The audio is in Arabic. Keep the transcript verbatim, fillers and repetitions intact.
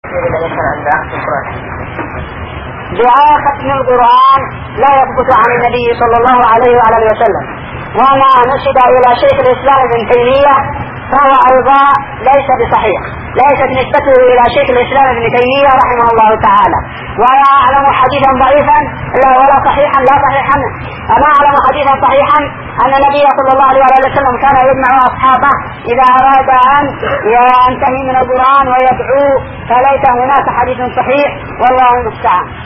دعاء ختم القرآن لا يثبت عن النبي صلى الله عليه وعلى اله وسلم، وما نسب الى شيخ الاسلام ابن تيمية فهو ايضا ليس بصحيح، ليست نسبته الى شيخ الاسلام ابن تيمية رحمه الله تعالى. ولا اعلم حديثا ضعيفا لا ولا صحيحا لا صحيحا، انا اعلم حديثا صحيحا ان النبي صلى الله عليه وسلم كان يجمع اصحابه اذا اراد ان ينتهي من القرآن ويدعو، فليس هناك حديث صحيح والله المستعان.